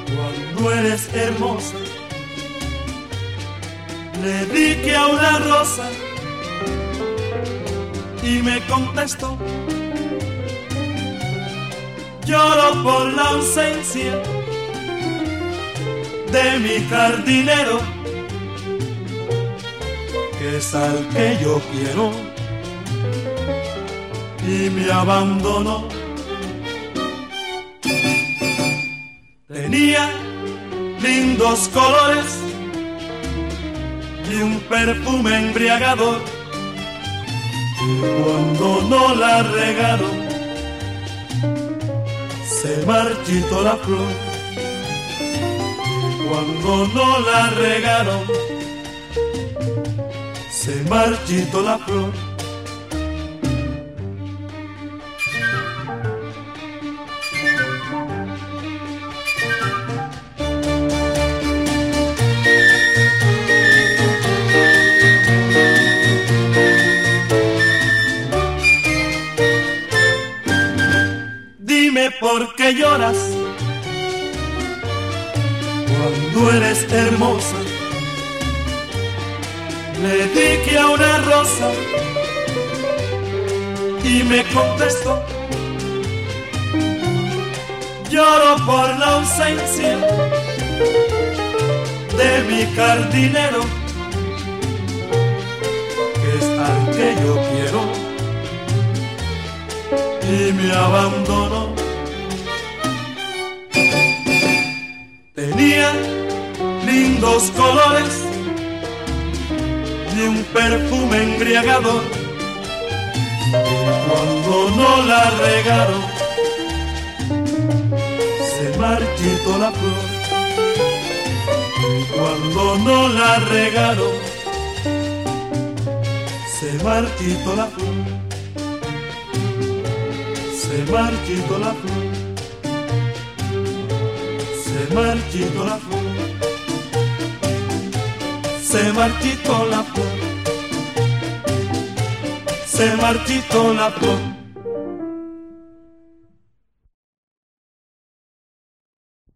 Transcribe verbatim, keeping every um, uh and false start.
Cuando eres hermosa, le dije a una rosa y me contestó: lloro por la ausencia de mi jardinero, que es al que yo quiero, y me abandonó. Tenía lindos colores y un perfume embriagador, y cuando no la regaron se marchitó la flor. Y cuando no la regaron se marchitó la flor. Dime por qué lloras cuando eres hermosa. Le dije a una rosa y me contestó: lloro por la ausencia de mi jardinero, que es al que yo quiero, y me abandonó. Tenía lindos colores y un perfume embriagador, y cuando no la regaron se marchitó la flor. Y cuando no la regaron se marchitó la flor. Se marchitó la flor, se marchitó la flor, se marchitó la flor, se marchitó la flor.